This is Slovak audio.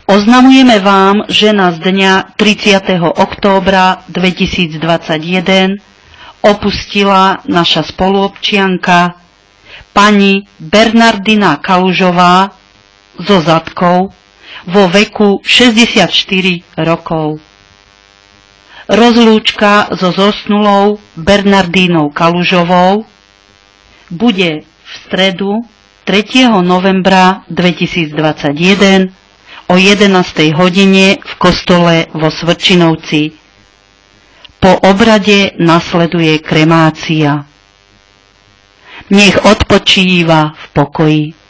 Oznamujeme vám, že nás dňa 30. októbra 2021 opustila naša spoluobčianka pani Bernardina Kalužová zo Zadkov vo veku 64 rokov. Rozlúčka so zosnulou Bernardínou Kalužovou bude v stredu 3. novembra 2021 o 11. hodine v kostole vo Svrčinovci. Po obrade nasleduje kremácia. Nech odpočíva v pokoji.